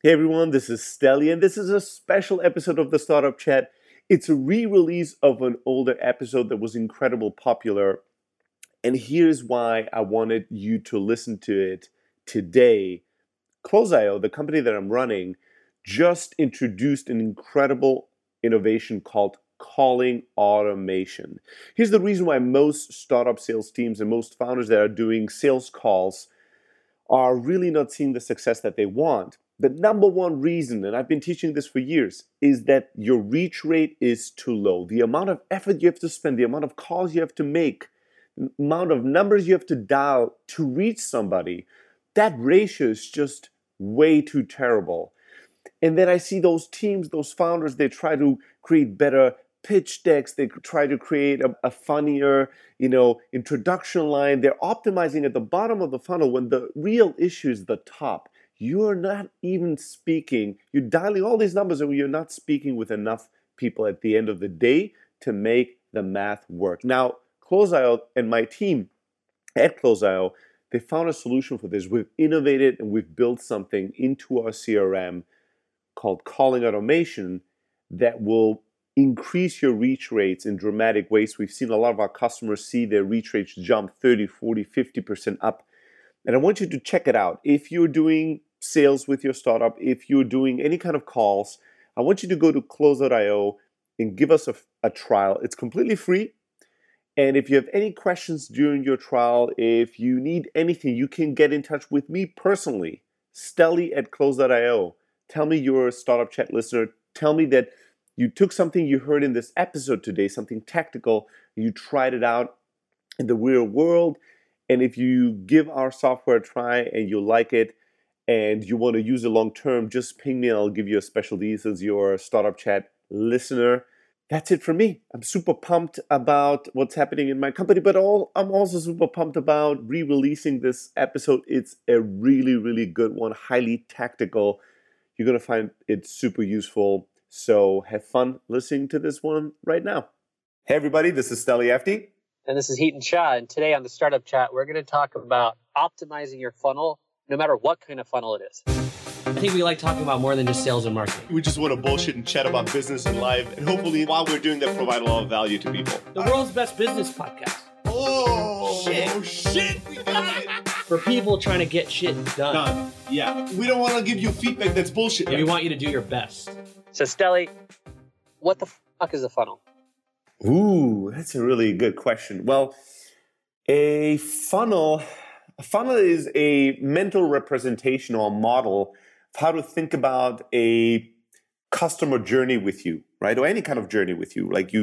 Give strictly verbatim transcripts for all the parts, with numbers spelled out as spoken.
Hey everyone, this is Stelly, and this is a special episode of the Startup Chat. It's a re-release of an older episode that was incredibly popular, and here's why I wanted you to listen to it today. Close dot i o, the company that I'm running, just introduced an incredible innovation called calling automation. Here's the reason why most startup sales teams and most founders that are doing sales calls are really not seeing the success that they want. The number one reason, and I've been teaching this for years, is that your reach rate is too low. The amount of effort you have to spend, the amount of calls you have to make, the amount of numbers you have to dial to reach somebody, that ratio is just way too terrible. And then I see those teams, those founders, they try to create better pitch decks, they try to create a, a funnier, you know, introduction line. They're optimizing at the bottom of the funnel when the real issue is the top. You're not even speaking, you're dialing all these numbers and you're not speaking with enough people at the end of the day to make the math work. Now, Close dot i o and my team at Close dot i o, they found a solution for this. We've innovated and we've built something into our C R M called Calling Automation that will increase your reach rates in dramatic ways. We've seen a lot of our customers see their reach rates jump thirty, forty, fifty percent up. And I want you to check it out. If you're doing sales with your startup, if you're doing any kind of calls, I want you to go to Close dot i o and give us a, a trial. It's completely free. And if you have any questions during your trial, if you need anything, you can get in touch with me personally, Stelly at Close dot i o. Tell me you're a Startup Chat listener. Tell me that you took something you heard in this episode today, something tactical, you tried it out in the real world. And if you give our software a try and you like it and you want to use it long term, just ping me and I'll give you a special deal as your Startup Chat listener. That's it for me. I'm super pumped about what's happening in my company, but all, I'm also super pumped about re-releasing this episode. It's a really, really good one, highly tactical. You're going to find it super useful. So have fun listening to this one right now. Hey everybody, this is Stelly Efti. And this is Heaton Shah. And today on the Startup Chat, we're going to talk about optimizing your funnel, no matter what kind of funnel it is. I think we like talking about more than just sales and marketing. We just want to bullshit and chat about business and life. And hopefully, while we're doing that, provide a lot of value to people. The world's best business podcast. Oh, shit. Oh, shit. We got it. For people trying to get shit done. Done. Yeah. We don't want to give you feedback that's bullshit. And we want you to do your best. So, Stelly, what the fuck is a funnel? Ooh, that's a really good question. Well, a funnel, a funnel is a mental representation or model of how to think about a customer journey with you, right? Or any kind of journey with you. Like you,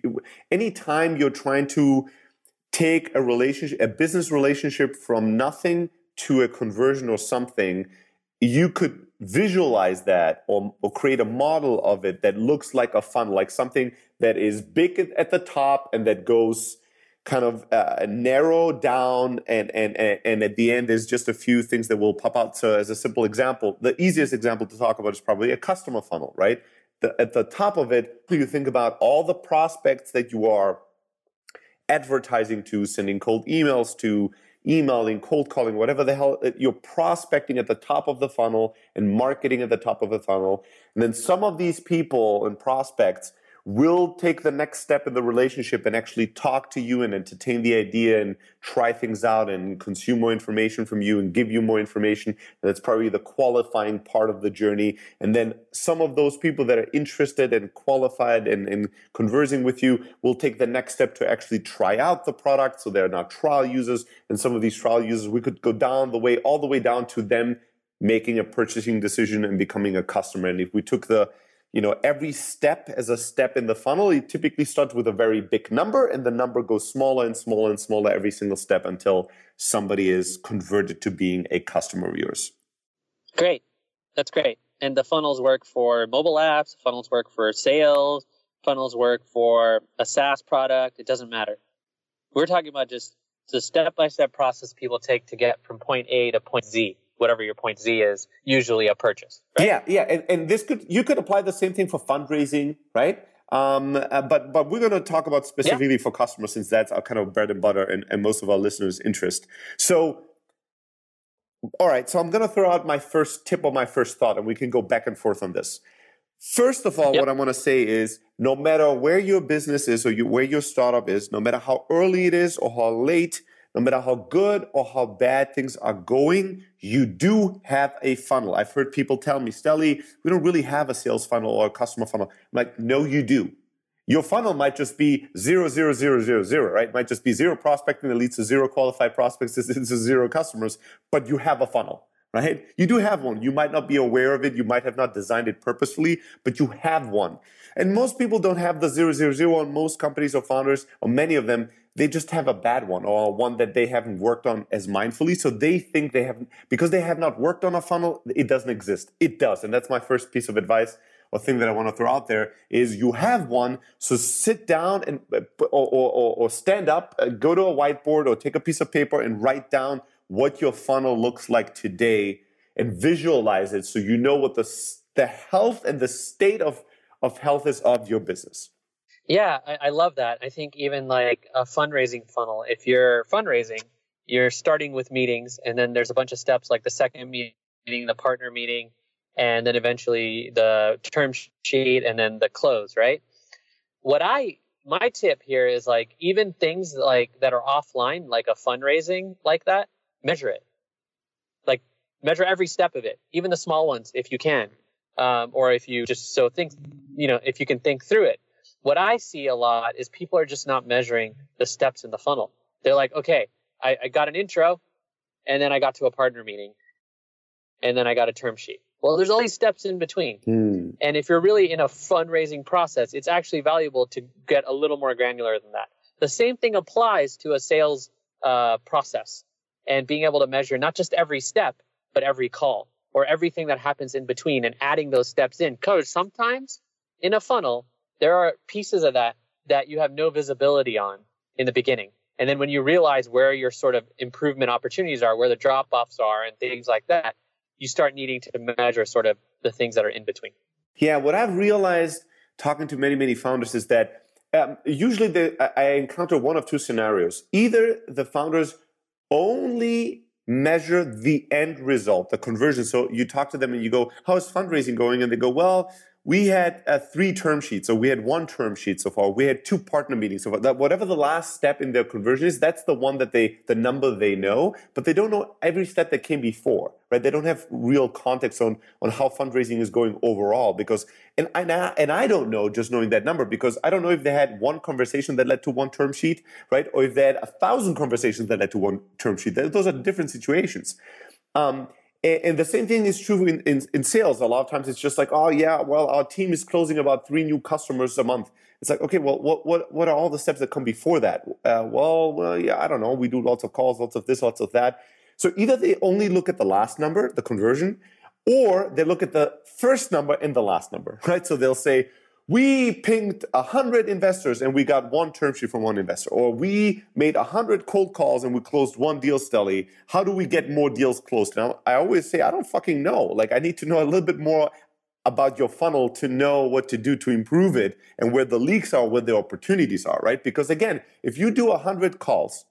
anytime you're trying to take a relationship, a business relationship from nothing to a conversion or something, you could visualize that or, or create a model of it that looks like a funnel, like something that is big at the top and that goes kind of uh, narrow down and, and, and at the end there's just a few things that will pop out. So as a simple example, the easiest example to talk about is probably a customer funnel, right? The, at the top of it, you think about all the prospects that you are advertising to, sending cold emails to, emailing, cold calling, whatever the hell, you're prospecting at the top of the funnel and marketing at the top of the funnel. And then some of these people and prospects will take the next step in the relationship and actually talk to you and entertain the idea and try things out and consume more information from you and give you more information. And that's probably the qualifying part of the journey. And then some of those people that are interested and qualified and, and conversing with you will take the next step to actually try out the product. So they're not trial users. And some of these trial users, we could go down the way, all the way down to them making a purchasing decision and becoming a customer. And if we took the You know, every step as a step in the funnel, it typically starts with a very big number and the number goes smaller and smaller and smaller every single step until somebody is converted to being a customer of yours. Great. That's great. And the funnels work for mobile apps, funnels work for sales, funnels work for a SaaS product. It doesn't matter. We're talking about just the step-by-step process people take to get from point A to point Z. Whatever your point Z is, usually a purchase. Right? Yeah, yeah, and, and this could you could apply the same thing for fundraising, right? Um, uh, but but we're going to talk about specifically yeah. for customers since that's our kind of bread and butter and, and most of our listeners' interest. So All right, so I'm going to throw out my first tip or my first thought, and we can go back and forth on this. First of all, Yep. what I want to say is no matter where your business is or you, where your startup is, no matter how early it is or how late, no matter how good or how bad things are going, you do have a funnel. I've heard people tell me, Stelly, we don't really have a sales funnel or a customer funnel. I'm like, no, you do. Your funnel might just be zero, zero, zero, zero, zero, right? It might just be zero prospecting that leads to zero qualified prospects into zero customers, but you have a funnel, right? You do have one. You might not be aware of it. You might have not designed it purposefully, but you have one. And most people don't have the zero, zero, zero, and most companies or founders, or many of them, they just have a bad one or one that they haven't worked on as mindfully. So they think they haven't, because they have not worked on a funnel, it doesn't exist. It does. And that's my first piece of advice or thing that I want to throw out there is you have one. So sit down and or, or, or stand up, go to a whiteboard or take a piece of paper and write down what your funnel looks like today and visualize it so you know what the, the health and the state of, of health is of your business. Yeah, I, I love that. I think even like a fundraising funnel, if you're fundraising, you're starting with meetings and then there's a bunch of steps like the second meeting, the partner meeting, and then eventually the term sheet and then the close, right? What I, my tip here is like even things like that are offline, like a fundraising like that, measure it. Like measure every step of it, even the small ones if you can. Um, or if you just so think, you know, if you can think through it. What I see a lot is people are just not measuring the steps in the funnel. They're like, okay, I, I got an intro and then I got to a partner meeting and then I got a term sheet. Well, there's all these steps in between. Mm. And if you're really in a fundraising process, it's actually valuable to get a little more granular than that. The same thing applies to a sales uh, process and being able to measure not just every step, but every call or everything that happens in between and adding those steps in. Because sometimes in a funnel, there are pieces of that that you have no visibility on in the beginning. And then when you realize where your sort of improvement opportunities are, where the drop-offs are and things like that, you start needing to measure sort of the things that are in between. Yeah, what I've realized talking to many, many founders is that um, usually the, I encounter one of two scenarios. Either the founders only measure the end result, the conversion. So you talk to them and you go, how is fundraising going? And they go, well, we had uh, three term sheets, or we had one term sheet so far. We had two partner meetings so far. That whatever the last step in their conversion is, that's the one that they, the number they know, but they don't know every step that came before, right? They don't have real context on, on how fundraising is going overall because, and I, and I don't know just knowing that number because I don't know if they had one conversation that led to one term sheet, right? Or if they had a thousand conversations that led to one term sheet. Those are different situations. Um, And the same thing is true in, in, in sales. A lot of times it's just like, oh, yeah, well, our team is closing about three new customers a month. It's like, okay, well, what what what are all the steps that come before that? Uh, well, well, yeah, I don't know. We do lots of calls, lots of this, lots of that. So either they only look at the last number, the conversion, or they look at the first number and the last number, right? So they'll say, we pinged one hundred investors and we got one term sheet from one investor. Or we made one hundred cold calls and we closed one deal, Stelly. How do we get more deals closed? Now, I always say, I don't fucking know. Like, I need to know a little bit more about your funnel to know what to do to improve it and where the leaks are, where the opportunities are, right? Because again, if you do one hundred calls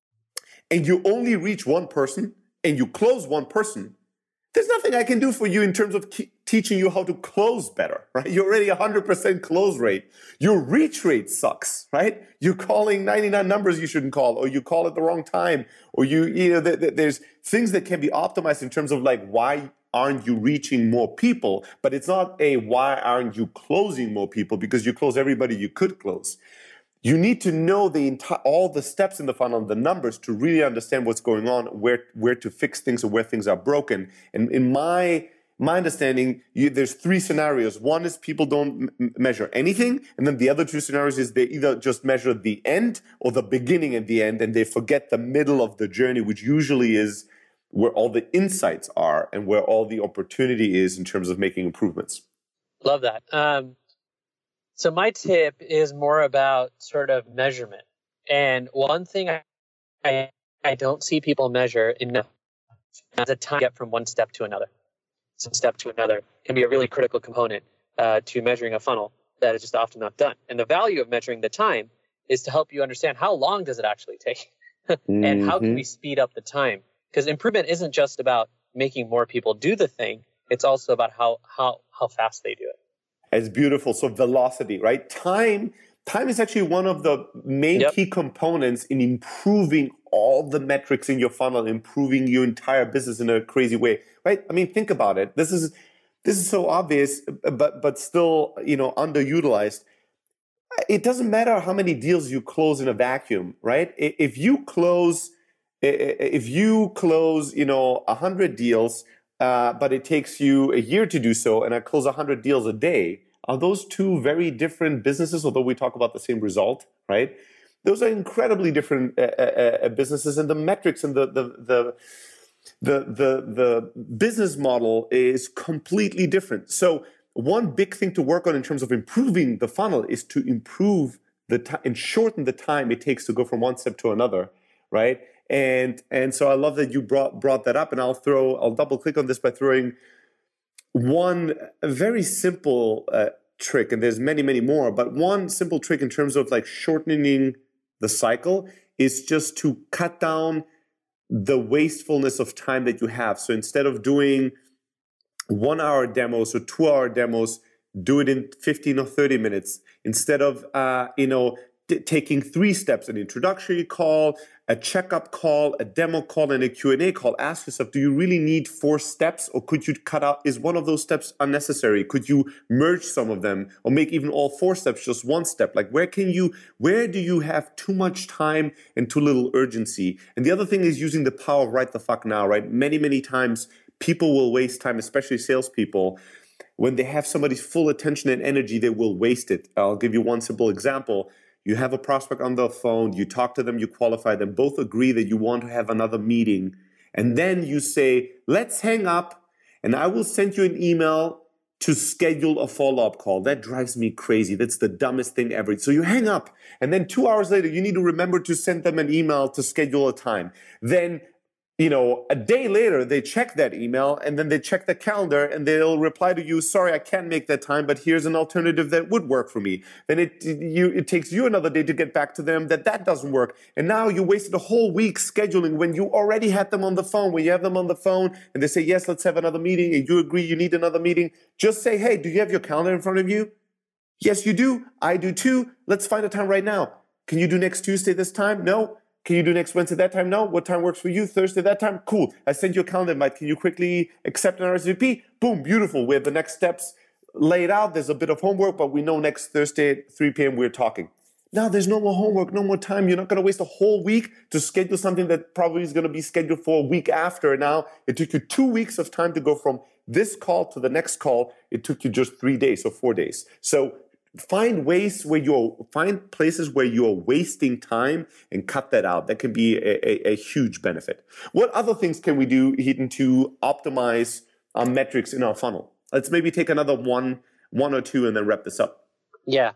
and you only reach one person and you close one person, there's nothing I can do for you in terms of ke- teaching you how to close better, right? You're already one hundred percent close rate. Your reach rate sucks, right? You're calling ninety-nine numbers you shouldn't call, or you call at the wrong time, or you, you know, th- th- there's things that can be optimized in terms of like, why aren't you reaching more people? But it's not a why aren't you closing more people because you close everybody you could close. You need to know the entire, all the steps in the funnel, the numbers to really understand what's going on, where where to fix things or where things are broken. And in my my understanding, you, there's three scenarios. One is people don't m- measure anything, and then the other two scenarios is they either just measure the end or the beginning and the end, and they forget the middle of the journey, which usually is where all the insights are and where all the opportunity is in terms of making improvements. Love that. Um, So my tip is more about sort of measurement. And one thing I I, I don't see people measure enough is the time to get from one step to another. Some step to another can be a really critical component uh, to measuring a funnel that is just often not done. And the value of measuring the time is to help you understand how long does it actually take and how can we speed up the time? Because improvement isn't just about making more people do the thing. It's also about how how how fast they do it. It's beautiful. So velocity, right? Time, time is actually one of the main Yep. key components in improving all the metrics in your funnel, improving your entire business in a crazy way, right? I mean, think about it. This is this is so obvious, but but still, you know, underutilized. It doesn't matter how many deals you close in a vacuum, right? If you close, if you close, you know, a hundred deals, uh, but it takes you a year to do so, and I close a hundred deals a day, are those two very different businesses? Although we talk about the same result, right? Those are incredibly different uh, uh, businesses, and the metrics and the the the the the, the business model is completely different. So one big thing to work on in terms of improving the funnel is to improve the time and shorten the time it takes to go from one step to another, right? And and so I love that you brought brought that up, and I'll throw I'll double click on this by throwing one very simple uh, trick, and there's many many more, but one simple trick in terms of like shortening the cycle is just to cut down the wastefulness of time that you have. So instead of doing one hour demos or two hour demos, do it in fifteen or thirty minutes. Instead of, uh, you know, t- taking three steps, an introductory call, a checkup call, a demo call, and a Q and A call, ask yourself, do you really need four steps, or could you cut out, is one of those steps unnecessary? Could you merge some of them or make even all four steps just one step? Like where can you, where do you have too much time and too little urgency? And the other thing is using the power of right the fuck now, right? Many, many times people will waste time, especially salespeople. When they have somebody's full attention and energy, they will waste it. I'll give you one simple example. You have a prospect on the phone, you talk to them, you qualify them, both agree that you want to have another meeting. And then you say, let's hang up and I will send you an email to schedule a follow-up call. That drives me crazy. That's the dumbest thing ever. So you hang up, and then two hours later, you need to remember to send them an email to schedule a time. Then you know, a day later, they check that email and then they check the calendar and they'll reply to you, sorry, I can't make that time, but here's an alternative that would work for me. Then it you it takes you another day to get back to them that that doesn't work. And now you wasted a whole week scheduling when you already had them on the phone. When you have them on the phone and they say, yes, let's have another meeting, and you agree you need another meeting, just say, hey, do you have your calendar in front of you? Yes, you do. I do too. Let's find a time right now. Can you do next Tuesday this time? No. Can you do next Wednesday that time? No. What time works for you? Thursday that time? Cool. I sent you a calendar invite. Can you quickly accept an R S V P? Boom. Beautiful. We have the next steps laid out. There's a bit of homework, but we know next Thursday at three p.m. we're talking. Now there's no more homework, no more time. You're not going to waste a whole week to schedule something that probably is going to be scheduled for a week after. Now it took you two weeks of time to go from this call to the next call. It took you just three days or four days. So find ways where you're, find places where you're wasting time and cut that out. That can be a, a, a huge benefit. What other things can we do, Hiten, to optimize our metrics in our funnel? Let's maybe take another one, one or two and then wrap this up. Yeah.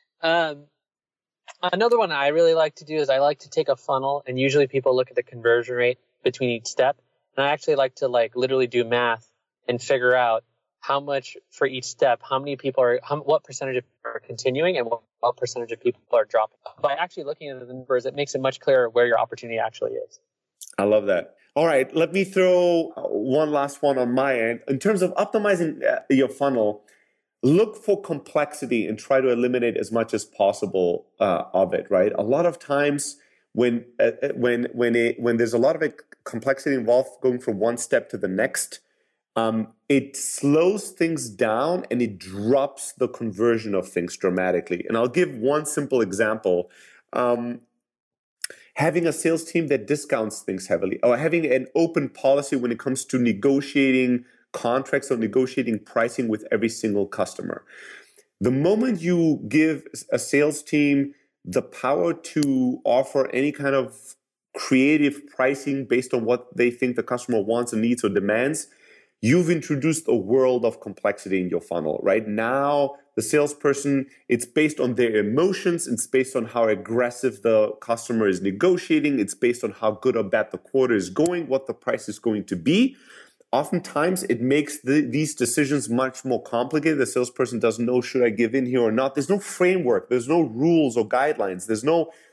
Um, another one I really like to do is I like to take a funnel, and usually people look at the conversion rate between each step. And I actually like to like literally do math and figure out how much for each step, how many people are, how, what percentage of people are continuing and what, what percentage of people are dropping. By actually looking at the numbers, it makes it much clearer where your opportunity actually is. I love that. All right, let me throw one last one on my end. In terms of optimizing your funnel, look for complexity and try to eliminate as much as possible uh, of it, right? A lot of times when uh, when when it, when there's a lot of complexity involved going from one step to the next, Um, it slows things down and it drops the conversion of things dramatically. And I'll give one simple example. Um, having a sales team that discounts things heavily, or having an open policy when it comes to negotiating contracts or negotiating pricing with every single customer. The moment you give a sales team the power to offer any kind of creative pricing based on what they think the customer wants and needs or demands, you've introduced a world of complexity in your funnel. Right now, the salesperson, it's based on their emotions. It's based on how aggressive the customer is negotiating. It's based on how good or bad the quarter is going, what the price is going to be. Oftentimes, it makes the, these decisions much more complicated. The salesperson doesn't know, should I give in here or not? There's no framework. There's no rules or guidelines. There's no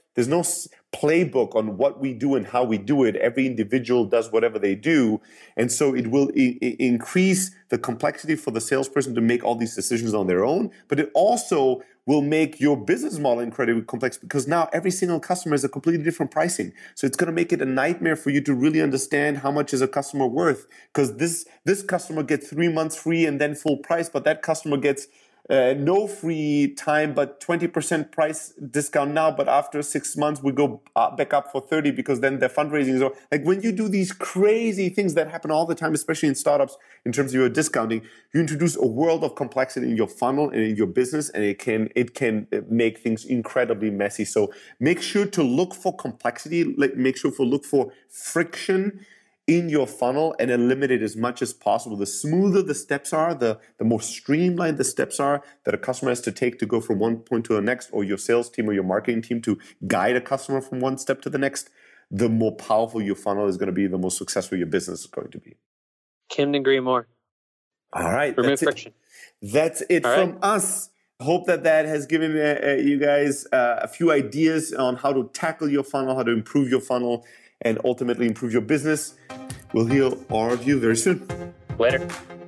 there's no playbook on what we do and how we do it. Every individual does whatever they do. And so it will I- I increase the complexity for the salesperson to make all these decisions on their own. But it also will make your business model incredibly complex because now every single customer is a completely different pricing. So it's going to make it a nightmare for you to really understand how much is a customer worth, because this, this customer gets three months free and then full price, but that customer gets Uh, no free time, but twenty percent price discount now, but after six months, we go uh, back up for thirty because then their fundraising is over. Like when you do these crazy things that happen all the time, especially in startups, in terms of your discounting, you introduce a world of complexity in your funnel and in your business, and it can, it can make things incredibly messy. So make sure to look for complexity, like make sure to look for friction in your funnel and eliminate it as much as possible. The smoother the steps are, the, the more streamlined the steps are that a customer has to take to go from one point to the next, or your sales team or your marketing team to guide a customer from one step to the next, the more powerful your funnel is going to be, the more successful your business is going to be. Couldn't agree more. All right. Remove That's friction. It. That's it All from right. us. Hope that that has given uh, uh, you guys uh, a few ideas on how to tackle your funnel, how to improve your funnel, and ultimately improve your business. We'll hear all of you very soon. Later.